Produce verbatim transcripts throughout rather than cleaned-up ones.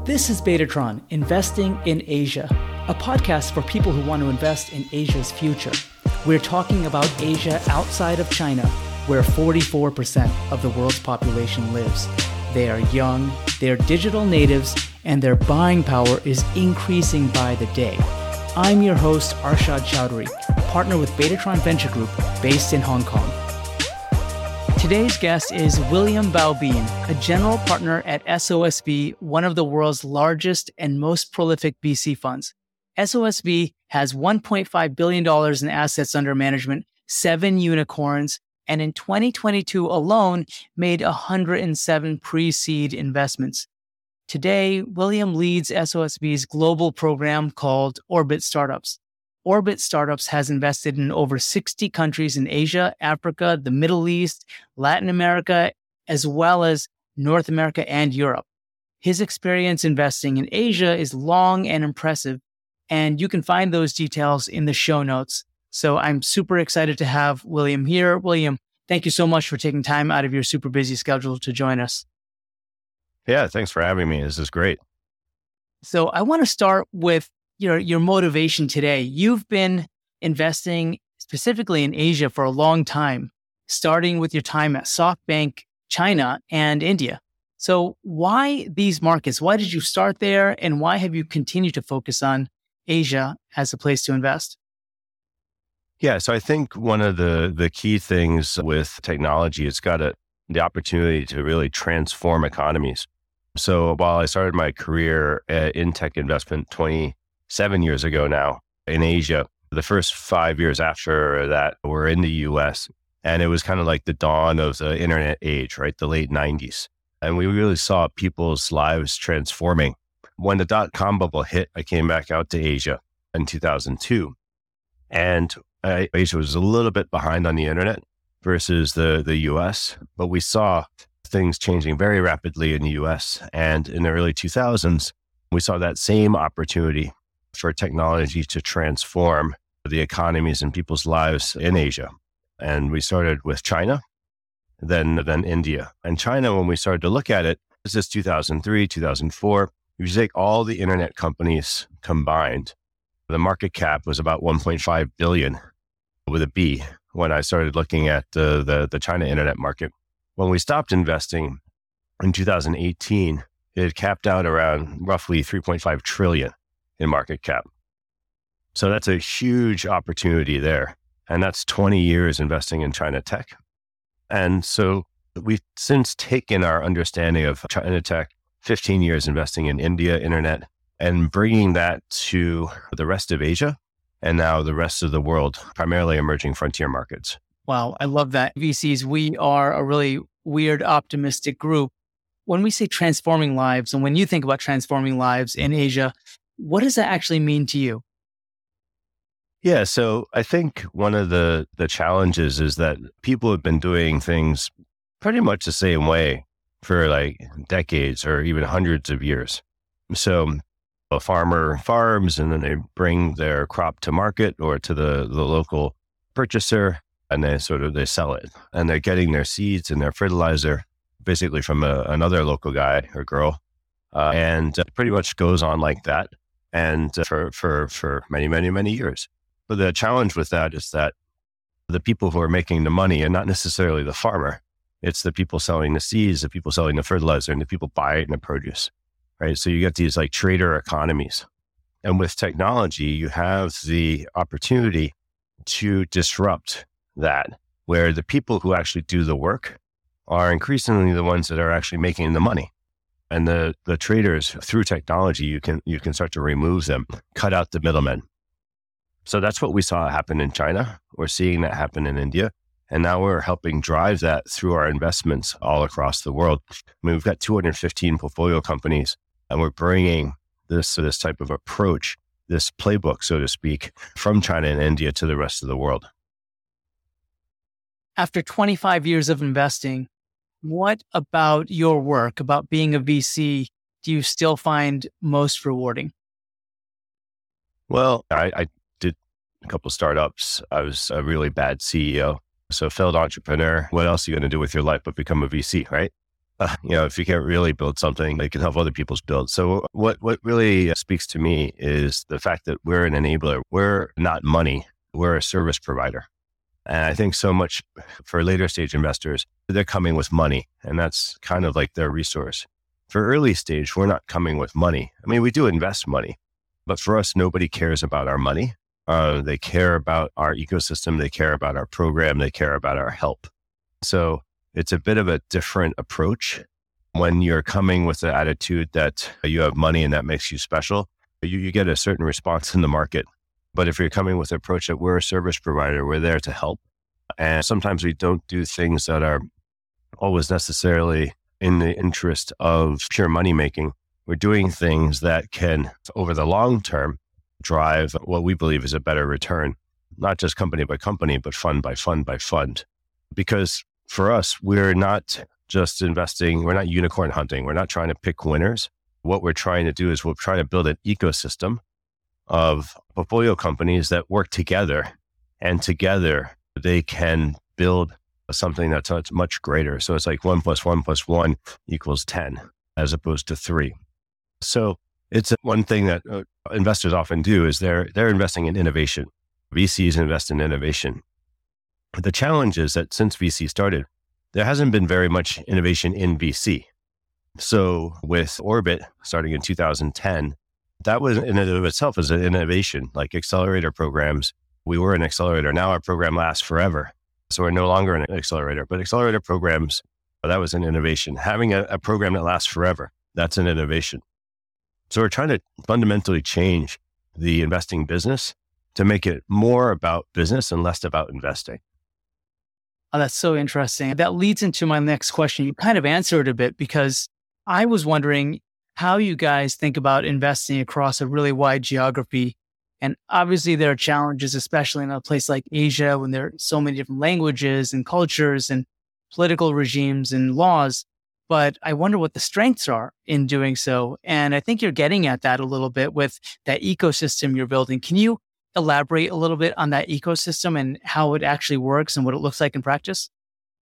This is Betatron, Investing in Asia, a podcast for people who want to invest in Asia's future. We're talking about Asia outside of China, where forty-four percent of the world's population lives. They are young, they're digital natives, and their buying power is increasing by the day. I'm your host, Arshad Chowdhury, partner with Betatron Venture Group, based in Hong Kong. Today's guest is William Baobin, a general partner at S O S V, one of the world's largest and most prolific V C funds. S O S V has one point five billion dollars in assets under management, seven unicorns, and in twenty twenty-two alone made one hundred seven pre-seed investments. Today, William leads S O S V's global program called Orbit Startups. Orbit Startups has invested in over sixty countries in Asia, Africa, the Middle East, Latin America, as well as North America and Europe. His experience investing in Asia is long and impressive, and you can find those details in the show notes. So I'm super excited to have William here. William, thank you so much for taking time out of your super busy schedule to join us. Yeah, thanks for having me. This is great. So I want to start with your your motivation today. You've been investing specifically in Asia for a long time, starting with your time at SoftBank, China, and India. So why these markets? Why did you start there? And why have you continued to focus on Asia as a place to invest? Yeah, so I think one of the, the key things with technology, it's got a, the opportunity to really transform economies. So while I started my career in tech investment twenty-seven years ago now in Asia, the first five years after that were in the U S. And it was kind of like the dawn of the internet age, right? The late nineties. And we really saw people's lives transforming. When the dot-com bubble hit, I came back out to Asia in two thousand two. And uh, Asia was a little bit behind on the internet versus the, the U S, but we saw things changing very rapidly in the U S. And in the early two thousands, we saw that same opportunity for technology to transform the economies and people's lives in Asia. And we started with China, then, then India. And China, when we started to look at it, this is two thousand three, two thousand four. If you take all the internet companies combined, the market cap was about one point five billion with a B when I started looking at the, the, the China internet market. When we stopped investing in two thousand eighteen, it had capped out around roughly three point five trillion in market cap. So that's a huge opportunity there. And that's twenty years investing in China tech. And so we've since taken our understanding of China tech, fifteen years investing in India internet, and bringing that to the rest of Asia and now the rest of the world, primarily emerging frontier markets. Wow, I love that. V Cs, we are a really weird, optimistic group. When we say transforming lives, and when you think about transforming lives in Asia, what does that actually mean to you? Yeah, so I think one of the, the challenges is that people have been doing things pretty much the same way for like decades or even hundreds of years. So a farmer farms and then they bring their crop to market or to the, the local purchaser, and they sort of, they sell it. And they're getting their seeds and their fertilizer basically from a, another local guy or girl. Uh, and it pretty much goes on like that. And uh, for, for, for many, many, many years. But the challenge with that is that the people who are making the money are not necessarily the farmer. It's the people selling the seeds, the people selling the fertilizer, and the people buying the produce, right? So you get these like trader economies. And with technology, you have the opportunity to disrupt that, where the people who actually do the work are increasingly the ones that are actually making the money. And the, the traders, through technology, you can you can start to remove them, cut out the middlemen. So that's what we saw happen in China. We're seeing that happen in India. And now we're helping drive that through our investments all across the world. I mean, we've got two hundred fifteen portfolio companies, and we're bringing this, this type of approach, this playbook, so to speak, from China and India to the rest of the world. After twenty-five years of investing, what about your work, about being a V C, do you still find most rewarding? Well, I, I did a couple of startups. I was a really bad C E O. So failed entrepreneur. What else are you going to do with your life but become a V C, right? uh, you know, if you can't really build something, you can help other people's build. So what, what really speaks to me is the fact that we're an enabler. We're not money. We're a service provider. And I think so much for later stage investors, they're coming with money, and that's kind of like their resource. For early stage, we're not coming with money. I mean, we do invest money, but for us, nobody cares about our money. Uh, they care about our ecosystem. They care about our program. They care about our help. So it's a bit of a different approach. When you're coming with the attitude that you have money and that makes you special, you, you get a certain response in the market. But if you're coming with the approach that we're a service provider, we're there to help. And sometimes we don't do things that are always necessarily in the interest of pure money making. We're doing things that can, over the long term, drive what we believe is a better return, not just company by company, but fund by fund by fund. Because for us, we're not just investing, we're not unicorn hunting. We're not trying to pick winners. What we're trying to do is we're trying to build an ecosystem of portfolio companies that work together, and together they can build something that's much greater. So it's like one plus one plus one equals ten, as opposed to three. So it's one thing that uh, investors often do is they're they're investing in innovation. V Cs invest in innovation. The challenge is that since V C started, there hasn't been very much innovation in V C. So with Orbit starting in two thousand ten, that was in and of itself as an innovation, like accelerator programs. We were an accelerator. Now our program lasts forever. So we're no longer an accelerator, but accelerator programs, that was an innovation. Having a, a program that lasts forever, that's an innovation. So we're trying to fundamentally change the investing business to make it more about business and less about investing. Oh, that's so interesting. That leads into my next question. You kind of answered a bit, because I was wondering how you guys think about investing across a really wide geography. And obviously there are challenges, especially in a place like Asia, when there are so many different languages and cultures and political regimes and laws. But I wonder what the strengths are in doing so. And I think you're getting at that a little bit with that ecosystem you're building. Can you elaborate a little bit on that ecosystem and how it actually works and what it looks like in practice?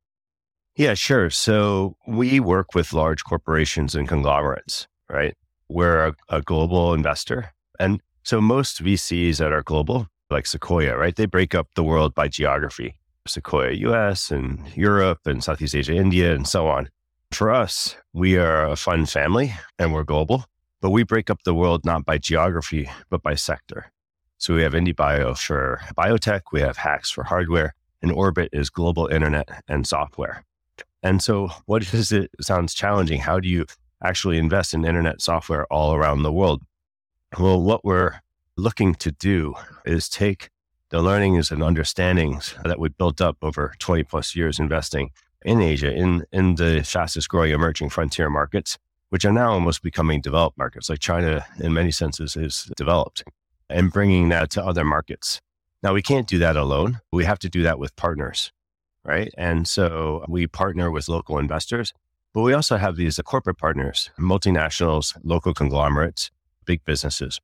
Yeah, sure. So we work with large corporations and conglomerates, right? We're a, a global investor. And so most V Cs that are global, like Sequoia, right? They break up the world by geography. Sequoia U S and Europe and Southeast Asia, India, and so on. For us, we are a fund family and we're global, but we break up the world not by geography, but by sector. So we have IndieBio for biotech, we have Hacks for hardware, and Orbit is global internet and software. And so what is it? It sounds challenging. How do you actually invest in internet software all around the world? Well, what we're looking to do is take the learnings and understandings that we built up over twenty plus years investing in Asia, in, in the fastest growing emerging frontier markets, which are now almost becoming developed markets. Like China, in many senses, is developed, and bringing that to other markets. Now, we can't do that alone. We have to do that with partners, right? And so we partner with local investors, but we also have these corporate partners, multinationals, local conglomerates, big businesses.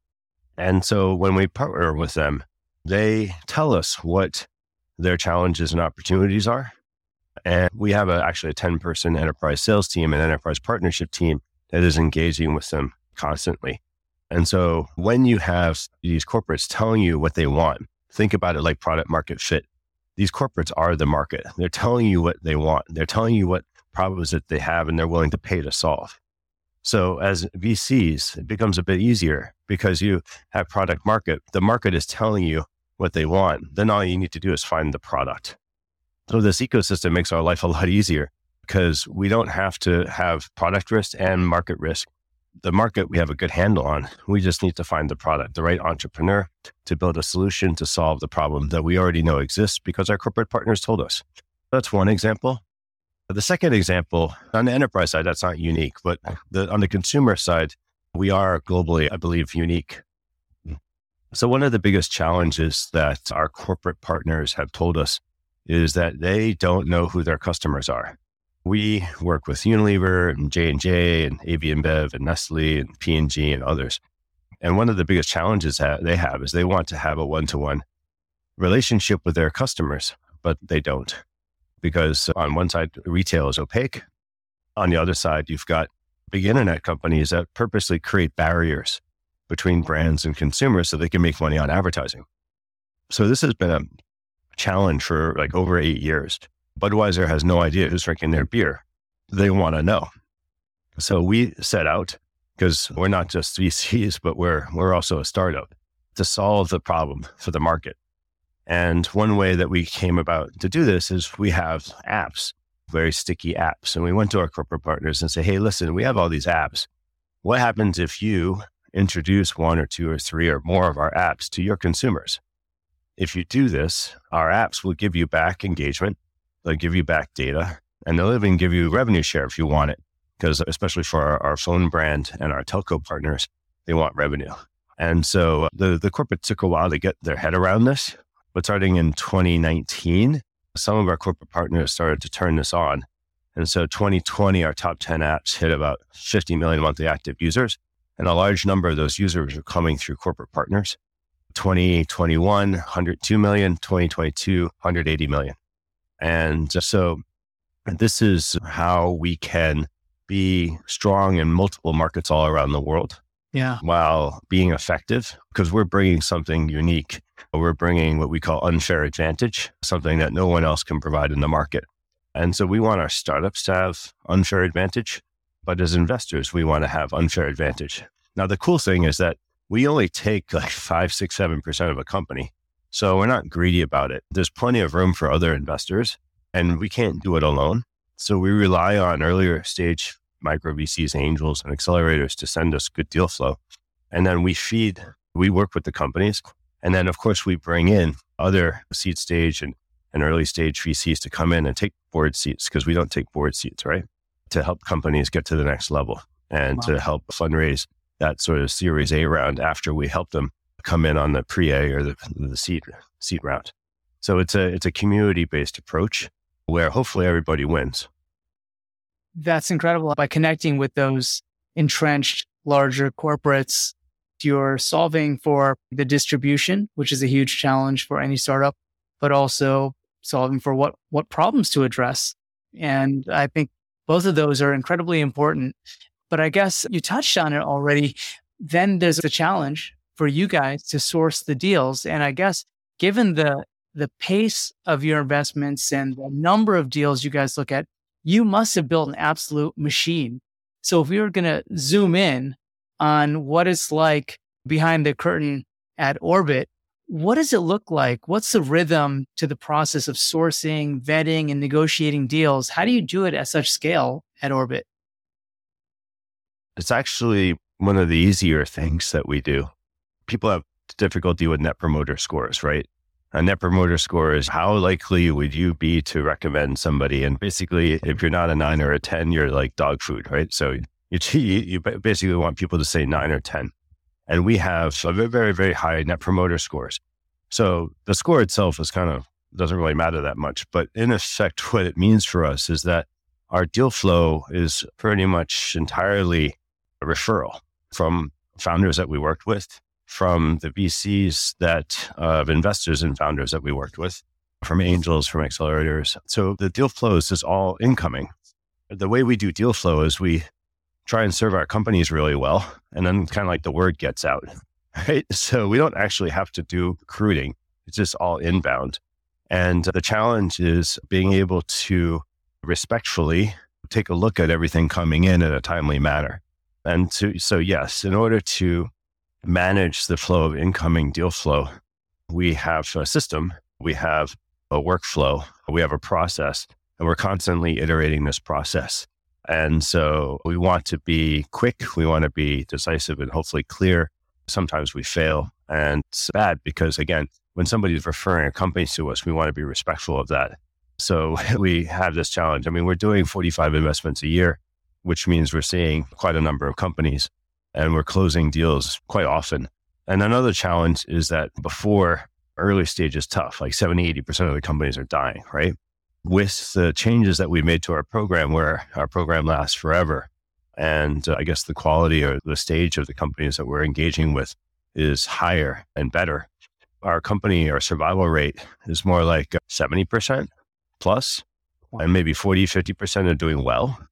And so when we partner with them, they tell us what their challenges and opportunities are. And we have a, actually a ten-person enterprise sales team and enterprise partnership team that is engaging with them constantly. And so when you have these corporates telling you what they want, think about it like product market fit. These corporates are the market. They're telling you what they want. They're telling you what problems that they have and they're willing to pay to solve. So as V Cs, it becomes a bit easier because you have product market. The market is telling you what they want. Then all you need to do is find the product. So this ecosystem makes our life a lot easier because we don't have to have product risk and market risk. The market we have a good handle on. We just need to find the product, the right entrepreneur to build a solution to solve the problem that we already know exists because our corporate partners told us. That's one example. The second example, on the enterprise side, that's not unique, but the, on the consumer side, we are globally, I believe, unique. So one of the biggest challenges that our corporate partners have told us is that they don't know who their customers are. We work with Unilever and J and J and A B InBev and Nestle and P and G and others. And one of the biggest challenges that they have is they want to have a one-to-one relationship with their customers, but they don't. Because on one side, retail is opaque. On the other side, you've got big internet companies that purposely create barriers between brands and consumers so they can make money on advertising. So this has been a challenge for like over eight years. Budweiser has no idea who's drinking their beer. They want to know. So we set out, because we're not just V Cs, but we're we're also a startup, to solve the problem for the market. And one way that we came about to do this is we have apps, very sticky apps. And we went to our corporate partners and say, hey, listen, we have all these apps. What happens if you introduce one or two or three or more of our apps to your consumers? If you do this, our apps will give you back engagement, they'll give you back data, and they'll even give you revenue share if you want it. Because especially for our, our phone brand and our telco partners, they want revenue. And so the, the corporate took a while to get their head around this. But starting in twenty nineteen, some of our corporate partners started to turn this on. And so twenty twenty, our top ten apps hit about fifty million monthly active users. And a large number of those users are coming through corporate partners. twenty twenty-one, one hundred two million, twenty twenty-two, one hundred eighty million. And so this is how we can be strong in multiple markets all around the world. Yeah. While being effective, because we're bringing something unique. We're bringing what we call unfair advantage, something that no one else can provide in the market. And so we want our startups to have unfair advantage, but as investors, we want to have unfair advantage. Now, the cool thing is that we only take like five, six, seven percent of a company. So we're not greedy about it. There's plenty of room for other investors, and we can't do it alone. So we rely on earlier stage micro V Cs, angels, and accelerators to send us good deal flow. And then we feed, we work with the companies. And then, of course, we bring in other seed stage and, and early stage V Cs to come in and take board seats, because we don't take board seats, right? To help companies get to the next level and wow. to help fundraise that sort of Series A round after we help them come in on the pre-A or the, the seed, seed round. So it's a, it's a community-based approach where hopefully everybody wins. That's incredible. By connecting with those entrenched larger corporates, you're solving for the distribution, which is a huge challenge for any startup, but also solving for what, what problems to address. And I think both of those are incredibly important. But I guess you touched on it already. Then there's the challenge for you guys to source the deals. And I guess given the the pace of your investments and the number of deals you guys look at, you must have built an absolute machine. So if we were going to zoom in on what it's like behind the curtain at Orbit, what does it look like? What's the rhythm to the process of sourcing, vetting, and negotiating deals? How do you do it at such scale at Orbit? It's actually one of the easier things that we do. People have difficulty with net promoter scores, right? A net promoter score is how likely would you be to recommend somebody? And basically, if you're not a nine or a ten, you're like dog food, right? So you, you basically want people to say nine or ten. And we have a very, very high net promoter scores. So the score itself is kind of, doesn't really matter that much. But in effect, what it means for us is that our deal flow is pretty much entirely a referral from founders that we worked with, from the V Cs that uh, of investors and founders that we worked with, from angels, from accelerators. So the deal flow is just all incoming. The way we do deal flow is we try and serve our companies really well, and then kind of like the word gets out, right? So we don't actually have to do recruiting. It's just all inbound. And the challenge is being able to respectfully take a look at everything coming in in a timely manner. And to, so yes, in order to manage the flow of incoming deal flow, we have a system, we have a workflow, we have a process, and we're constantly iterating this process. And so we want to be quick, we want to be decisive and hopefully clear. Sometimes we fail, and it's bad because, again, when somebody's referring a company to us, we want to be respectful of that. So we have this challenge. I mean, we're doing forty-five investments a year, which means we're seeing quite a number of companies. And we're closing deals quite often. And another challenge is that before, early stage is tough, like seventy, eighty percent of the companies are dying, right? With the changes that we made to our program, where our program lasts forever, and uh, I guess the quality or the stage of the companies that we're engaging with is higher and better. Our company, our survival rate is more like seventy percent plus, and maybe forty, fifty percent are doing well.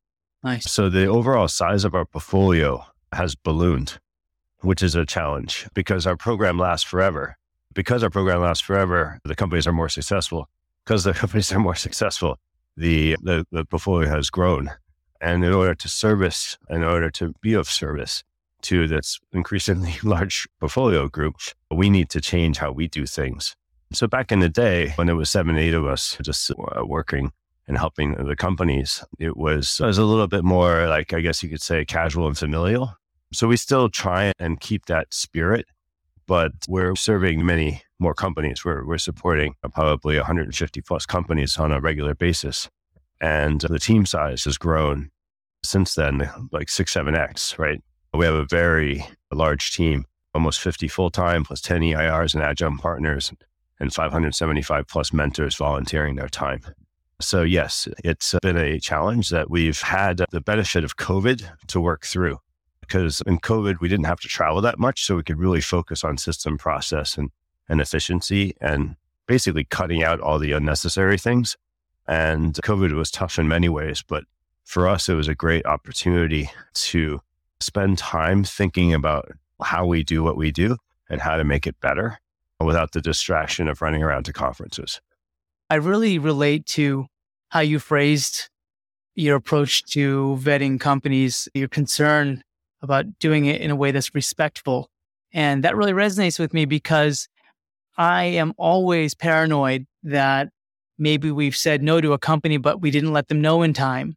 Nice. So the overall size of our portfolio has ballooned, which is a challenge because our program lasts forever. Because our program lasts forever, the companies are more successful. Because the companies are more successful, the, the, the portfolio has grown. And in order to service, in order to be of service to this increasingly large portfolio group, we need to change how we do things. So back in the day, when it was seven, eight of us just uh, working and helping the companies, it was, it was a little bit more like, I guess you could say, casual and familial. So we still try and keep that spirit, but we're serving many more companies. We're, we're supporting probably one hundred fifty plus companies on a regular basis. And the team size has grown since then, like six, seven X, right? We have a very large team, almost fifty full-time plus ten E I Rs and adjunct partners and five hundred seventy-five plus mentors volunteering their time. So yes, it's been a challenge that we've had the benefit of COVID to work through, because in COVID, we didn't have to travel that much. So we could really focus on system process and, and efficiency and basically cutting out all the unnecessary things. And COVID was tough in many ways, but for us, it was a great opportunity to spend time thinking about how we do what we do and how to make it better without the distraction of running around to conferences. I really relate to how you phrased your approach to vetting companies, your concern about doing it in a way that's respectful. And that really resonates with me because I am always paranoid that maybe we've said no to a company, but we didn't let them know in time,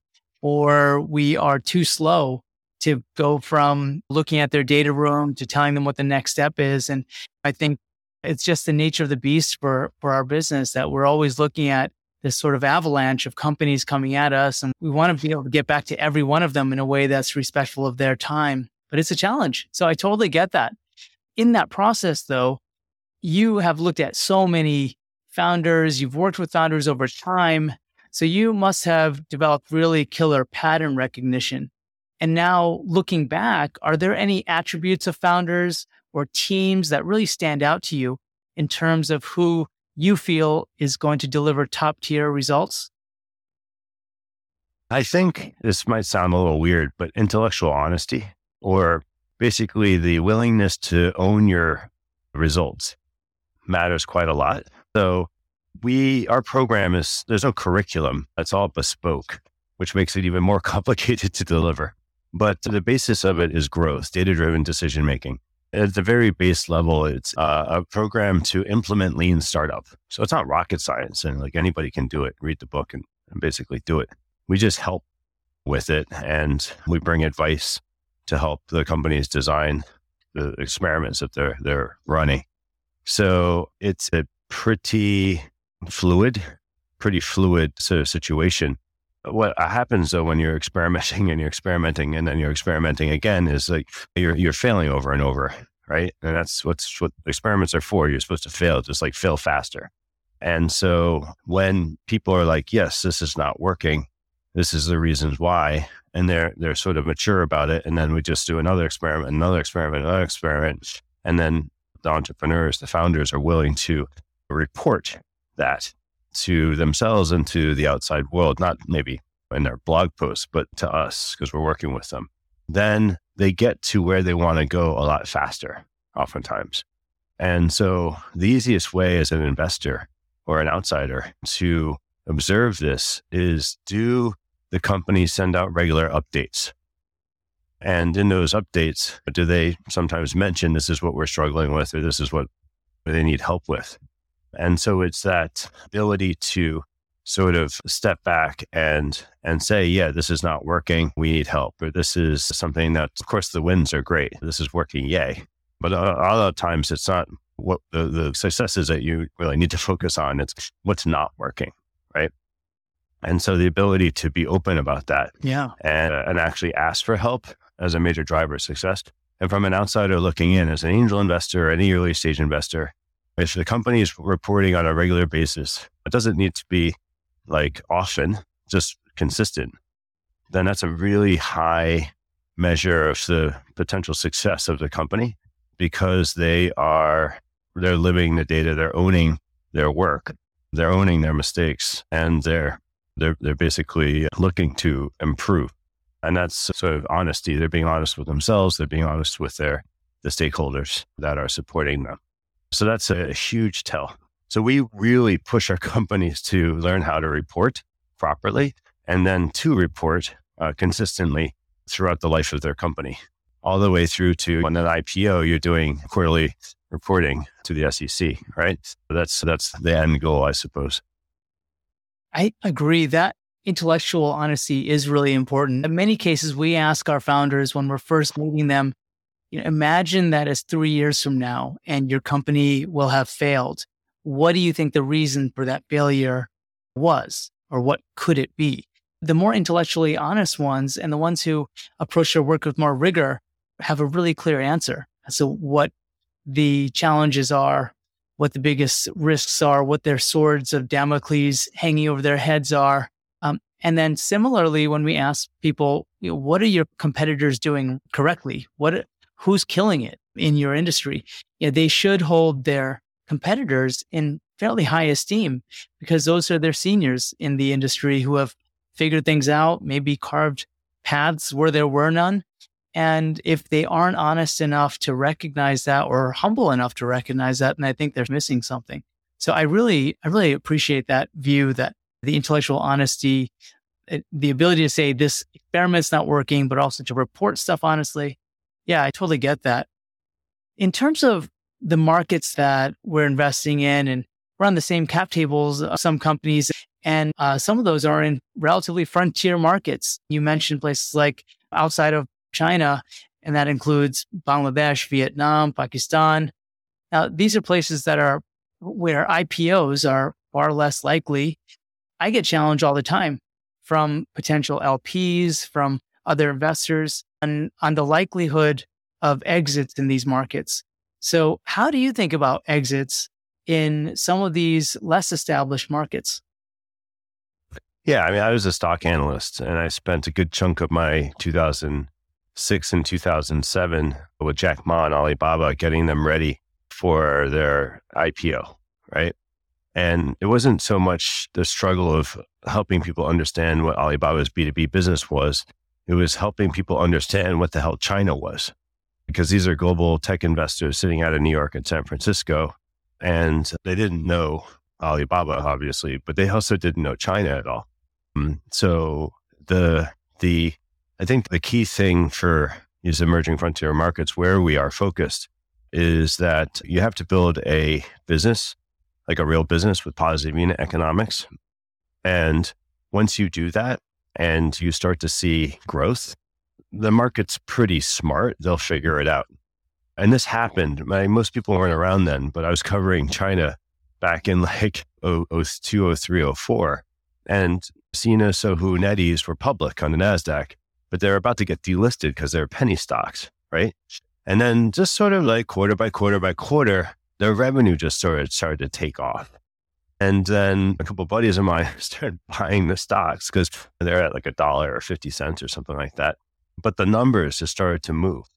or we are too slow to go from looking at their data room to telling them what the next step is. And I think it's just the nature of the beast for, for our business that we're always looking at this sort of avalanche of companies coming at us. And we want to be able to get back to every one of them in a way that's respectful of their time. But it's a challenge. So I totally get that. In that process, though, you have looked at so many founders, you've worked with founders over time. So you must have developed really killer pattern recognition. And now looking back, are there any attributes of founders or teams that really stand out to you in terms of who you feel is going to deliver top tier results? I think this might sound a little weird, but intellectual honesty, or basically the willingness to own your results, matters quite a lot. So we, our program is, there's no curriculum. It's all bespoke, which makes it even more complicated to deliver. But the basis of it is growth, data-driven decision-making. At the very base level, it's uh, a program to implement lean startup. So it's not rocket science, and like anybody can do it, read the book and, and basically do it. We just help with it, and we bring advice to help the companies design the experiments that they're they're running. So it's a pretty fluid, pretty fluid sort of situation. What happens though when you're experimenting and you're experimenting and then you're experimenting again is like you're you're failing over and over, right? And that's what's what experiments are for. You're supposed to fail, just like fail faster. And so when people are like, yes, this is not working, this is the reasons why, and they're they're sort of mature about it, and then we just do another experiment, another experiment, another experiment, and then the entrepreneurs, the founders are willing to report that to themselves and to the outside world, not maybe in their blog posts, but to us because we're working with them. Then they get to where they want to go a lot faster, oftentimes. And so the easiest way as an investor or an outsider to observe this is, do the companies send out regular updates? And in those updates, do they sometimes mention this is what we're struggling with, or this is what they need help with? And so it's that ability to sort of step back and and say, yeah, this is not working, we need help. Or this is something that, of course, the wins are great. This is working, yay. But a lot of times it's not what the, the successes that you really need to focus on. It's what's not working, right? And so the ability to be open about that, yeah, and, and actually ask for help as a major driver of success. And from an outsider looking in, as an angel investor or any early stage investor, if the company is reporting on a regular basis, it doesn't need to be like often, just consistent, then that's a really high measure of the potential success of the company, because they are, they're living the data, they're owning their work, they're owning their mistakes, and they're, they're, they're basically looking to improve. And that's sort of honesty. They're being honest with themselves. They're being honest with their the stakeholders that are supporting them. So that's a huge tell. So we really push our companies to learn how to report properly and then to report uh, consistently throughout the life of their company, all the way through to when an I P O, you're doing quarterly reporting to the S E C, right? So that's that's the end goal, I suppose. I agree that intellectual honesty is really important. In many cases, we ask our founders when we're first meeting them, you know, imagine that it's three years from now and your company will have failed. What do you think the reason for that failure was, or what could it be? The more intellectually honest ones and the ones who approach their work with more rigor have a really clear answer as to what the challenges are, what the biggest risks are, what their swords of Damocles hanging over their heads are. Um, and then similarly, when we ask people, you know, what are your competitors doing correctly? What, who's killing it in your industry? You know, they should hold their competitors in fairly high esteem because those are their seniors in the industry who have figured things out, maybe carved paths where there were none. And if they aren't honest enough to recognize that or humble enough to recognize that, then I think they're missing something. So I really, I really appreciate that view that the intellectual honesty, the ability to say this experiment's not working, but also to report stuff honestly. Yeah, I totally get that. In terms of the markets that we're investing in, and we're on the same cap tables of some companies, and uh, some of those are in relatively frontier markets. You mentioned places like outside of China, and that includes Bangladesh, Vietnam, Pakistan. Now, these are places that are where I P Os are far less likely. I get challenged all the time from potential L Ps, from other investors on, on the likelihood of exits in these markets. So how do you think about exits in some of these less established markets? Yeah, I mean, I was a stock analyst and I spent a good chunk of my two thousand six and two thousand seven with Jack Ma and Alibaba, getting them ready for their I P O, right? And it wasn't so much the struggle of helping people understand what Alibaba's B two B business was. It was helping people understand what the hell China was, because these are global tech investors sitting out of New York and San Francisco, and they didn't know Alibaba, obviously, but they also didn't know China at all. Um, so the the I think the key thing for these emerging frontier markets where we are focused is that you have to build a business, like a real business with positive unit economics. And once you do that and you start to see growth, the market's pretty smart. They'll figure it out. And this happened. My, most people weren't around then, but I was covering China back in like oh two, oh three, oh four. And Sina, Sohu, NetEase were public on the NASDAQ, but they're about to get delisted because they're penny stocks, right? And then just sort of like quarter by quarter by quarter, their revenue just sort of started to take off. And then a couple of buddies of mine started buying the stocks because they're at like a dollar or fifty cents or something like that. But the numbers just started to move.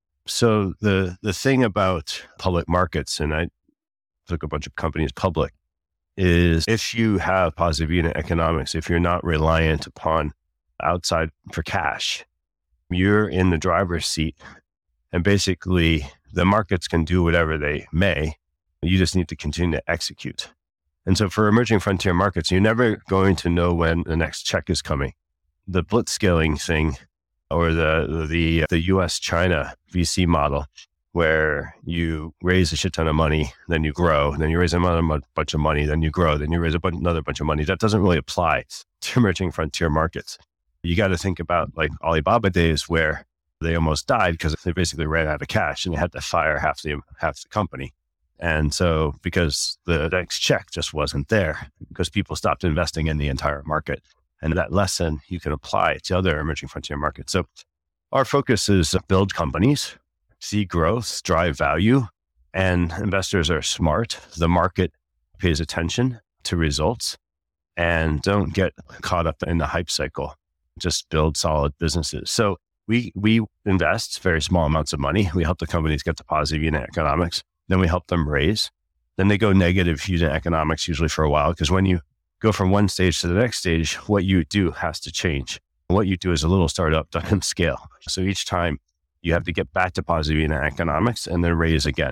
So the the thing about public markets, and I took a bunch of companies public, is if you have positive unit economics, if you're not reliant upon outside for cash, you're in the driver's seat. And basically, the markets can do whatever they may. You just need to continue to execute. And so for emerging frontier markets, you're never going to know when the next check is coming. The blitzscaling thing, or the the the U S China V C model, where you raise a shit ton of money, then you grow, then you raise another bunch of money, then you grow, then you raise a bunch, another bunch of money. That doesn't really apply to emerging frontier markets. You got to think about like Alibaba days where they almost died because they basically ran out of cash and they had to fire half the half the company. And so because the next check just wasn't there, because people stopped investing in the entire market. And that lesson you can apply to other emerging frontier markets. So our focus is build companies, see growth, drive value, and investors are smart. The market pays attention to results and don't get caught up in the hype cycle. Just build solid businesses. So we we invest very small amounts of money. We help the companies get to positive unit economics. Then we help them raise. Then they go negative unit economics usually for a while, because when you go from one stage to the next stage, what you do has to change. what you do as a little startup doesn't scale. So each time you have to get back to positive unit economics and then raise again.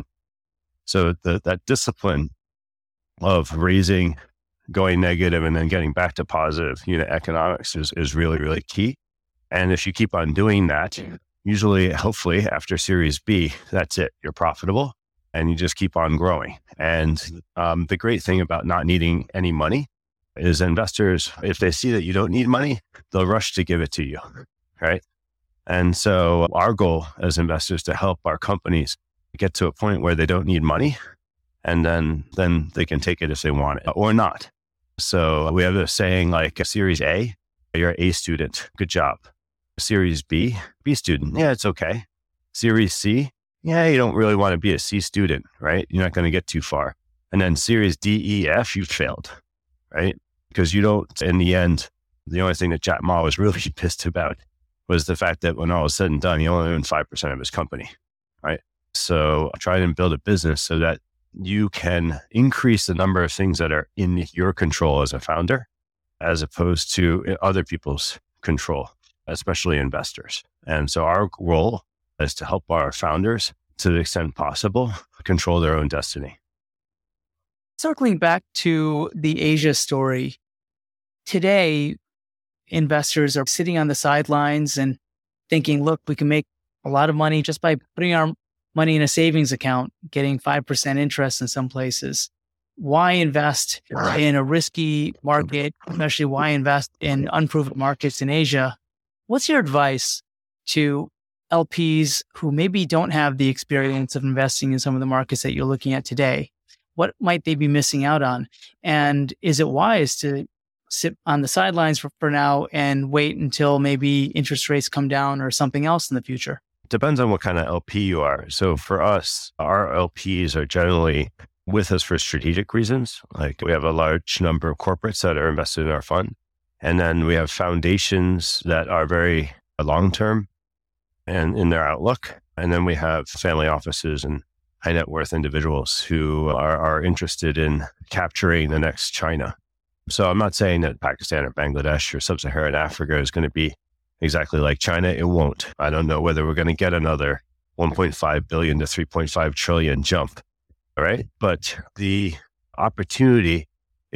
So the, that discipline of raising, going negative, and then getting back to positive unit economics is, is really, really key. And if you keep on doing that, usually, hopefully after Series B, that's it. You're profitable and you just keep on growing. And um, the great thing about not needing any money is investors, if they see that you don't need money, they'll rush to give it to you, right? And so our goal as investors is to help our companies get to a point where they don't need money, and then, then they can take it if they want it or not. So we have a saying like a Series A, you're an A student, good job. Series B, B student, yeah, it's okay. Series C, yeah, you don't really want to be a C student, right? You're not going to get too far. And then Series D, E, F, you've failed, right? Because you don't, in the end, the only thing that Jack Ma was really pissed about was the fact that when all was said and done, he only owned five percent of his company, right? So try and build a business so that you can increase the number of things that are in your control as a founder, as opposed to other people's control, especially investors. And so our role is to help our founders, to the extent possible, control their own destiny. Circling back to the Asia story, today, investors are sitting on the sidelines and thinking, look, we can make a lot of money just by putting our money in a savings account, getting five percent interest in some places. Why invest in a risky market, especially why invest in unproven markets in Asia? What's your advice to L Ps who maybe don't have the experience of investing in some of the markets that you're looking at today? What might they be missing out on? And is it wise to sit on the sidelines for, for now and wait until maybe interest rates come down or something else in the future? Depends on what kind of L P you are. So for us, our L Ps are generally with us for strategic reasons. Like we have a large number of corporates that are invested in our fund. And then we have foundations that are very long-term and in their outlook. And then we have family offices and high net worth individuals who are, are interested in capturing the next China. So I'm not saying that Pakistan or Bangladesh or sub-Saharan Africa is going to be exactly like China. It won't. I don't know whether we're going to get another one point five billion to three point five trillion jump. All right. But the opportunity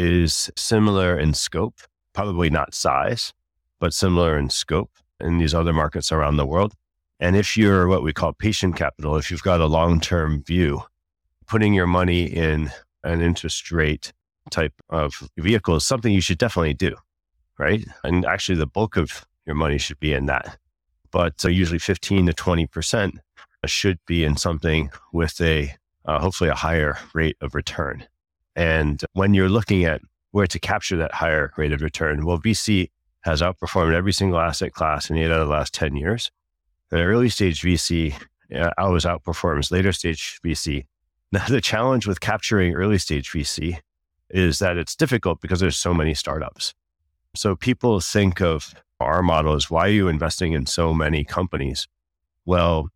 is similar in scope, probably not size, but similar in scope in these other markets around the world. And if you're what we call patient capital, if you've got a long-term view, putting your money in an interest rate type of vehicle is something you should definitely do, right? And actually the bulk of your money should be in that. But uh, usually fifteen to twenty percent should be in something with a, uh, hopefully a higher rate of return. And when you're looking at where to capture that higher rate of return, well, V C has outperformed every single asset class in eight out of the last ten years. The early stage V C uh, always outperforms later stage V C. Now, the challenge with capturing early stage V C is that it's difficult because there's so many startups. So people think of our model as, why are you investing in so many companies? Well,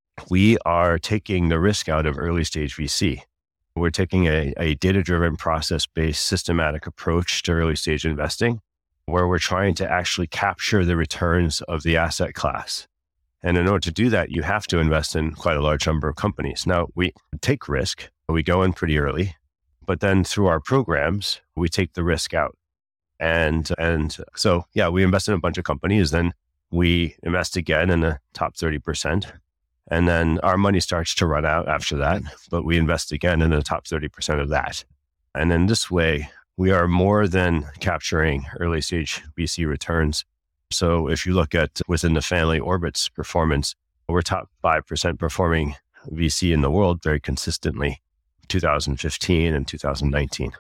we are taking the risk out of early stage V C. We're taking a, a data-driven, process-based, systematic approach to early stage investing, where we're trying to actually capture the returns of the asset class. And in order to do that, you have to invest in quite a large number of companies. Now, we take risk, we go in pretty early, but then through our programs, we take the risk out. And and so, yeah, we invest in a bunch of companies, then we invest again in the top thirty percent. And then our money starts to run out after that, but we invest again in the top thirty percent of that. And in this way, we are more than capturing early stage V C returns. So if you look at within the family Orbit's performance, we're top five percent performing V C in the world very consistently, two thousand fifteen and two thousand nineteen.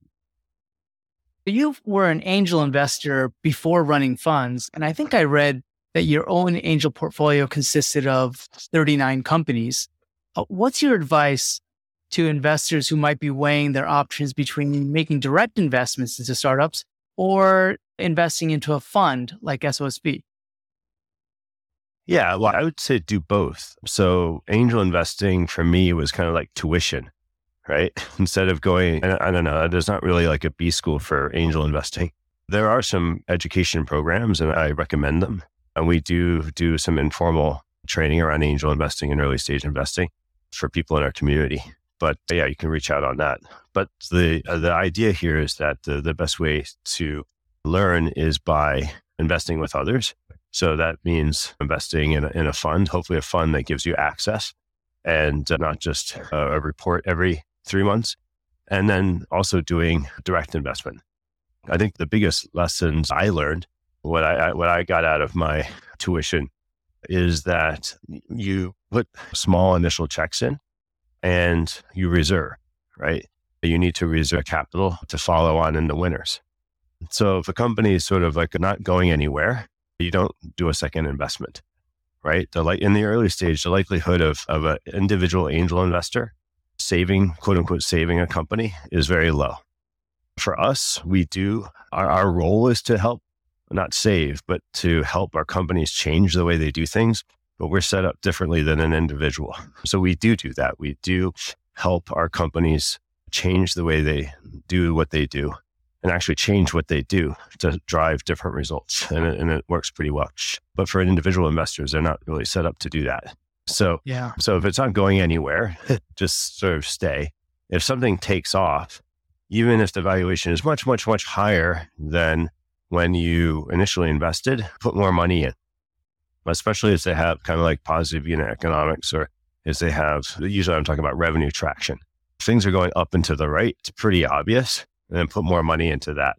You were an angel investor before running funds, and I think I read that your own angel portfolio consisted of thirty-nine companies. What's your advice to investors who might be weighing their options between making direct investments into startups or investing into a fund like S O S B? Yeah, well, I would say do both. So angel investing for me was kind of like tuition, right? Instead of going, I don't know, there's not really like a B school for angel investing. There are some education programs and I recommend them. And we do do some informal training around angel investing and early stage investing for people in our community. But yeah, you can reach out on that. But the uh, the idea here is that the, the best way to learn is by investing with others. So that means investing in a, in a fund, hopefully a fund that gives you access and uh, not just a, a report every three months. And then also doing direct investment. I think the biggest lessons I learned, what I, what I got out of my tuition is that you put small initial checks in and you reserve, right? You need to reserve capital to follow on in the winners. So if a company is sort of like not going anywhere, you don't do a second investment, right? The like in the early stage, the likelihood of, of an individual angel investor saving, quote unquote, saving a company is very low. For us, we do, our, our role is to help, not save, but to help our companies change the way they do things. But we're set up differently than an individual. So we do do that. We do help our companies change the way they do what they do and actually change what they do to drive different results. And it, and it works pretty well. But for individual investors, they're not really set up to do that. So, yeah. So if it's not going anywhere, just sort of stay. If something takes off, even if the valuation is much, much, much higher than when you initially invested, put more money in, especially as they have kind of like positive unit economics or as they have, usually I'm talking about revenue traction. Things are going up and to the right. It's pretty obvious. And then put more money into that.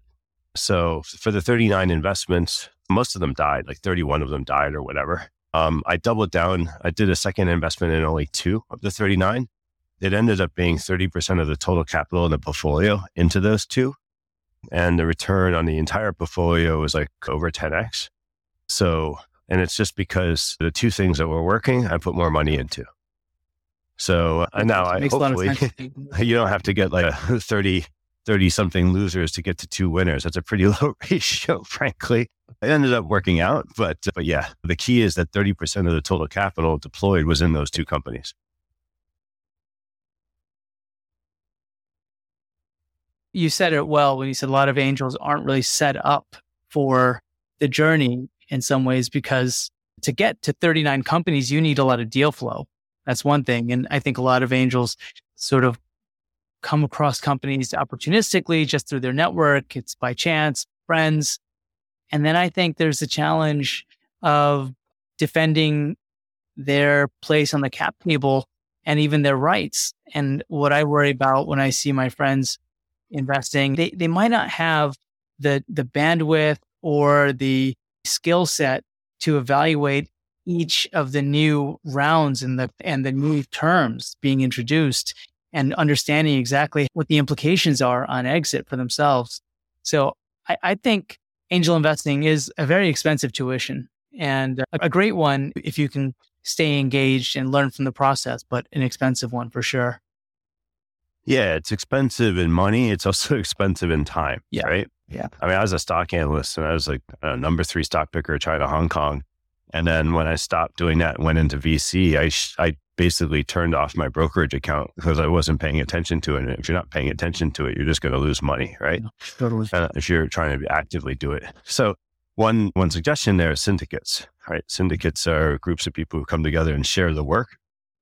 So for the thirty-nine investments, most of them died, like thirty-one of them died or whatever. Um, I doubled down. I did a second investment in only two of the thirty-nine. It ended up being thirty percent of the total capital in the portfolio into those two. And the return on the entire portfolio was like over ten x. So, and it's just because the two things that were working, I put more money into. So uh, now I hopefully, you don't have to get like a thirty, thirty something losers to get to two winners. That's a pretty low ratio, frankly. It ended up working out, but, but yeah, the key is that thirty percent of the total capital deployed was in those two companies. You said it well when you said a lot of angels aren't really set up for the journey in some ways, because to get to thirty-nine companies, you need a lot of deal flow. That's one thing. And I think a lot of angels sort of come across companies opportunistically just through their network. It's by chance, friends. And then I think there's a challenge of defending their place on the cap table and even their rights. And what I worry about when I see my friends investing, they, they might not have the, the bandwidth or the skill set to evaluate each of the new rounds and the, and the new terms being introduced and understanding exactly what the implications are on exit for themselves. So I, I think angel investing is a very expensive tuition and a, a great one if you can stay engaged and learn from the process, but an expensive one for sure. Yeah, it's expensive in money. It's also expensive in time, yeah. right? Yeah. I mean, I was a stock analyst and I was like a number three stock picker trying to Hong Kong. And then when I stopped doing that and went into V C, I, sh- I basically turned off my brokerage account because I wasn't paying attention to it. And if you're not paying attention to it, you're just going to lose money, right? Yeah, totally. Uh, if you're trying to actively do it. So one, one suggestion there is syndicates, right? Syndicates are groups of people who come together and share the work.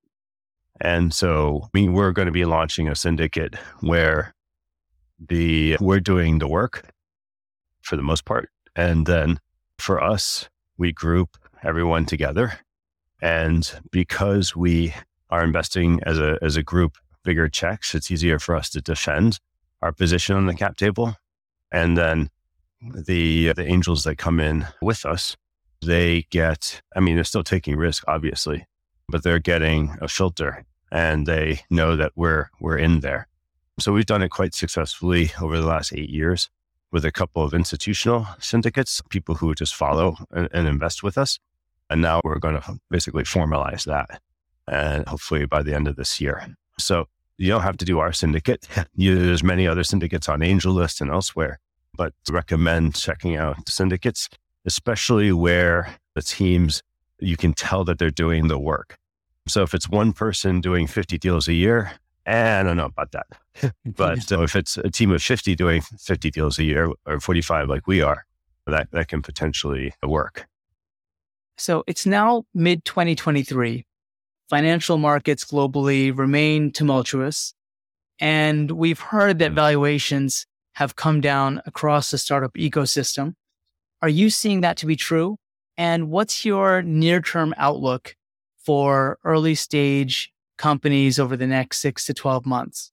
And so we, we're going to be launching a syndicate where the we're doing the work for the most part. And then for us, we group everyone together. And because we are investing as a as a group, bigger checks, it's easier for us to defend our position on the cap table. And then the the angels that come in with us, they get, I mean, they're still taking risk, obviously, but they're getting a filter and they know that we're we're in there. So we've done it quite successfully over the last eight years with a couple of institutional syndicates, people who just follow and, and invest with us. And now we're going to basically formalize that, and hopefully by the end of this year. So you don't have to do our syndicate. You, there's many other syndicates on AngelList and elsewhere, but recommend checking out syndicates, especially where the teams, you can tell that they're doing the work. So if it's one person doing fifty deals a year Eh, I don't know about that. But uh, if it's a team of fifty doing fifty deals a year or forty-five like we are, that, that can potentially work. So it's now mid twenty twenty-three. Financial markets globally remain tumultuous. And we've heard that valuations have come down across the startup ecosystem. Are you seeing that to be true? And what's your near-term outlook for early stage companies over the next six to twelve months?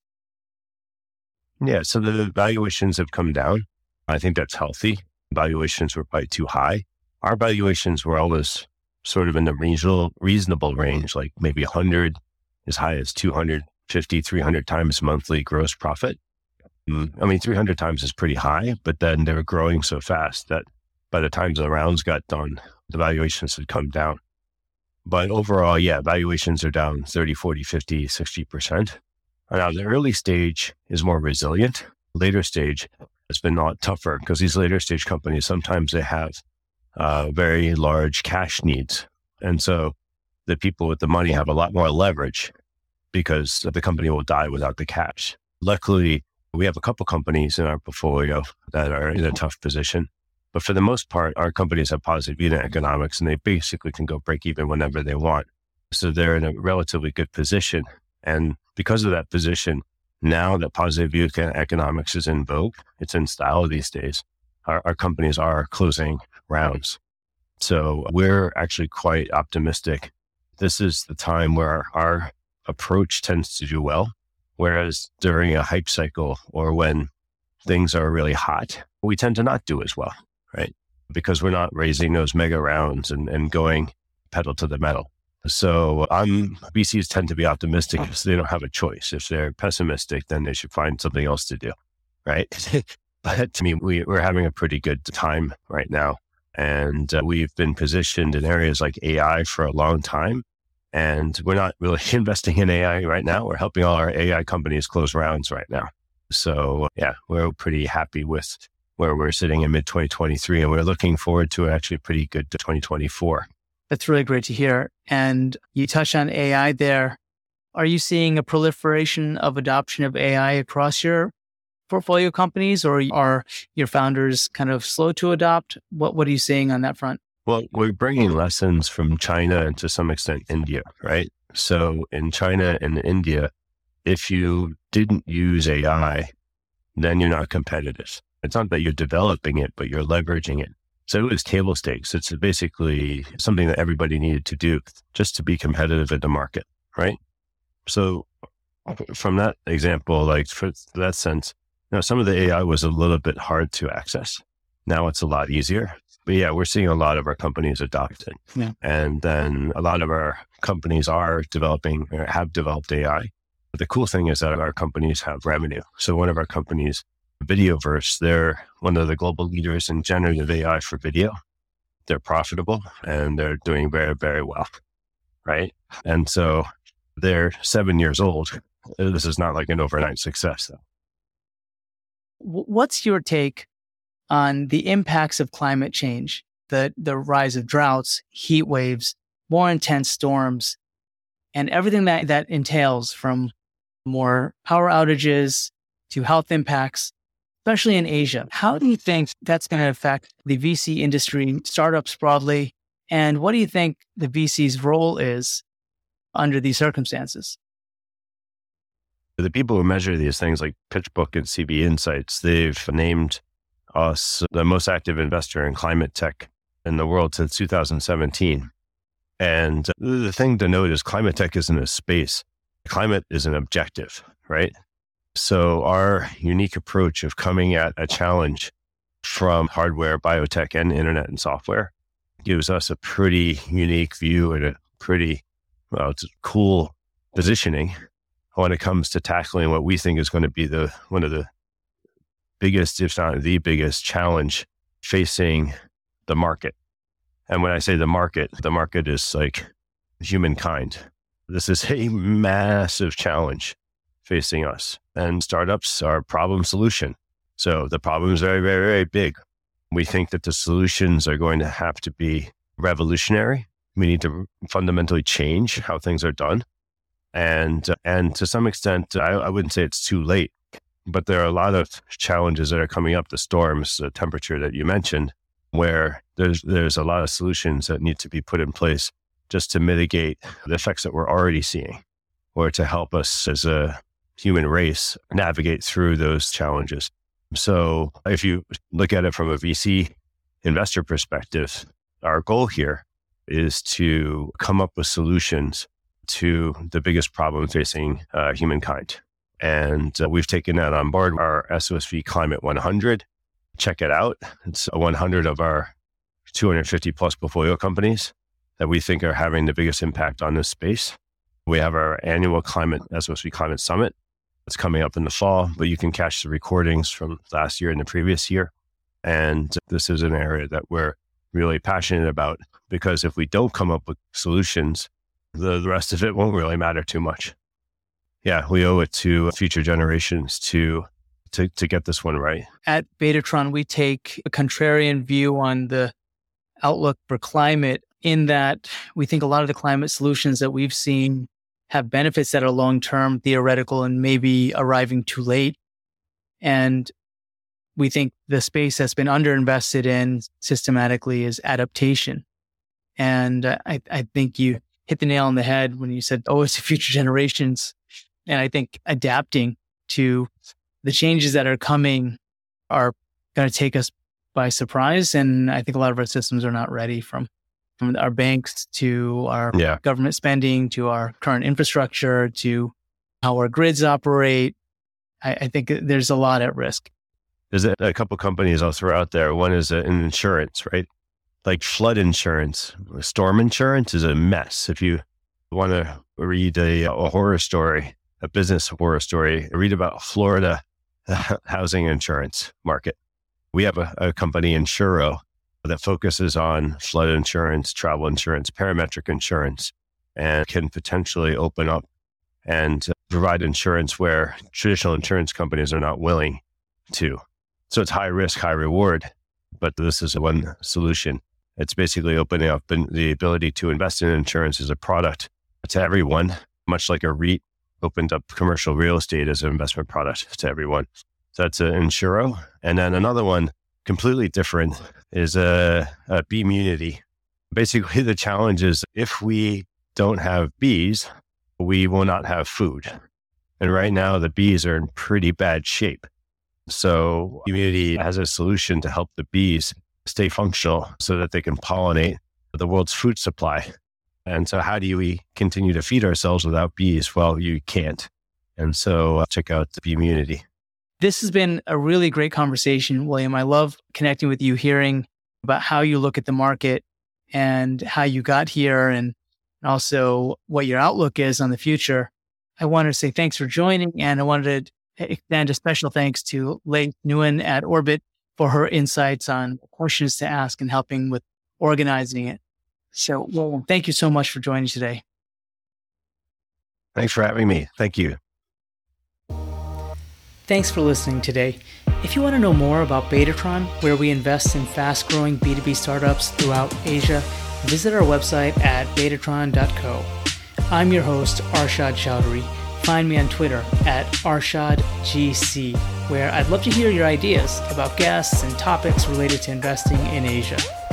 Yeah, so the valuations have come down. I think that's healthy. Valuations were probably too high. Our valuations were always sort of in the reasonable, reasonable range, like maybe one hundred, as high as two hundred fifty, three hundred times monthly gross profit. I mean, three hundred times is pretty high, but then they were growing so fast that by the time the rounds got done, the valuations had come down. But overall, yeah, valuations are down thirty, forty, fifty, sixty percent. Now, the early stage is more resilient. Later stage has been a lot tougher because these later stage companies, sometimes they have uh, very large cash needs. And so the people with the money have a lot more leverage because the company will die without the cash. Luckily, we have a couple companies in our portfolio that are in a tough position. But for the most part, our companies have positive unit economics and they basically can go break even whenever they want. So they're in a relatively good position. And because of that position, now that positive unit economics is in vogue, it's in style these days, our, our companies are closing rounds. So we're actually quite optimistic. This is the time where our, our approach tends to do well. Whereas during a hype cycle or when things are really hot, we tend to not do as well, right? Because we're not raising those mega rounds and, and going pedal to the metal. So um, V Cs tend to be optimistic because they don't have a choice. If they're pessimistic, then they should find something else to do, right? But to me, we, we're having a pretty good time right now. And uh, we've been positioned in areas like A I for a long time. And we're not really investing in A I right now. We're helping all our A I companies close rounds right now. So yeah, we're pretty happy with where we're sitting in mid twenty twenty-three. And we're looking forward to actually a pretty good twenty twenty-four. That's really great to hear. And you touched on A I there. Are you seeing a proliferation of adoption of A I across your portfolio companies, or are your founders kind of slow to adopt? What What are you seeing on that front? Well, we're bringing lessons from China and to some extent India, right? So in China and India, if you didn't use A I, then you're not competitive. It's not that you're developing it, but you're leveraging it. So it was table stakes. It's basically something that everybody needed to do just to be competitive in the market, right? So from that example, like for that sense, you know, some of the A I was a little bit hard to access. Now it's a lot easier. But yeah, we're seeing a lot of our companies adopt it. Yeah. And then a lot of our companies are developing or have developed A I. But the cool thing is that our companies have revenue. So one of our companies, Videoverse, they're one of the global leaders in generative A I for video. They're profitable and they're doing very, very well, right? And so they're seven years old. This is not like an overnight success, though. What's your take on the impacts of climate change, the, the rise of droughts, heat waves, more intense storms, and everything that, that entails, from more power outages to health impacts, especially in Asia? How do you think that's going to affect the V C industry, startups broadly? And what do you think the V C's role is under these circumstances? The people who measure these things like PitchBook and C B Insights, they've named us the most active investor in climate tech in the world since two thousand seventeen. And the thing to note is climate tech isn't a space. Climate is an objective, right? So our unique approach of coming at a challenge from hardware, biotech, and internet and software gives us a pretty unique view and a pretty, well, it's a cool positioning when it comes to tackling what we think is going to be the one of the biggest, if not the biggest challenge facing the market. And when I say the market, the market is like humankind. This is a massive challenge facing us. And startups are problem solution. So the problem is very, very, very big. We think that the solutions are going to have to be revolutionary. We need to fundamentally change how things are done. And, uh, and to some extent, I, I wouldn't say it's too late, but there are a lot of challenges that are coming up, the storms, the temperature that you mentioned, where there's, there's a lot of solutions that need to be put in place just to mitigate the effects that we're already seeing, or to help us as a human race navigate through those challenges. So if you look at it from a V C investor perspective, our goal here is to come up with solutions to the biggest problem facing uh, humankind. And uh, we've taken that on board, our S O S V Climate one hundred. Check it out. It's one hundred of our two hundred fifty plus portfolio companies that we think are having the biggest impact on this space. We have our annual climate S O S V Climate Summit. It's coming up in the fall, but you can catch the recordings from last year and the previous year. And this is an area that we're really passionate about, because if we don't come up with solutions, the, the rest of it won't really matter too much. Yeah, we owe it to future generations to, to, to get this one right. At Betatron, we take a contrarian view on the outlook for climate, in that we think a lot of the climate solutions that we've seen have benefits that are long-term, theoretical, and maybe arriving too late. And we think the space that's been underinvested in systematically is adaptation. And uh, I, I think you hit the nail on the head when you said, oh, it's the future generations. And I think adapting to the changes that are coming are going to take us by surprise. And I think a lot of our systems are not ready, from from our banks to our yeah. government spending, to our current infrastructure, to how our grids operate. I, I think there's a lot at risk. There's a, a couple companies I'll throw out there. One is in insurance, right? Like flood insurance. Storm insurance is a mess. If you want to read a, a horror story, a business horror story, read about Florida housing insurance market. We have a, a company, Insuro, that focuses on flood insurance, travel insurance, parametric insurance, and can potentially open up and provide insurance where traditional insurance companies are not willing to. So it's high risk, high reward, but this is one solution. It's basically opening up the ability to invest in insurance as a product to everyone, much like a REIT opened up commercial real estate as an investment product to everyone. So that's an Insuro. And then another one, completely different, is a, a Beemunity. Basically, the challenge is if we don't have bees, we will not have food. And right now, the bees are in pretty bad shape. So Beemunity has a solution to help the bees stay functional so that they can pollinate the world's food supply. And so how do we continue to feed ourselves without bees? Well, you can't. And so uh, check out the Beemunity. This has been a really great conversation, William. I love connecting with you, hearing about how you look at the market and how you got here, and also what your outlook is on the future. I wanted to say thanks for joining, and I wanted to extend a special thanks to Lei Nguyen at Orbit for her insights on questions to ask and helping with organizing it. So, well, thank you so much for joining today. Thanks for having me. Thank you. Thanks for listening today. If you want to know more about Betatron, where we invest in fast-growing B two B startups throughout Asia, visit our website at betatron dot co. I'm your host, Arshad Chowdhury. Find me on Twitter at Arshad G C, where I'd love to hear your ideas about guests and topics related to investing in Asia.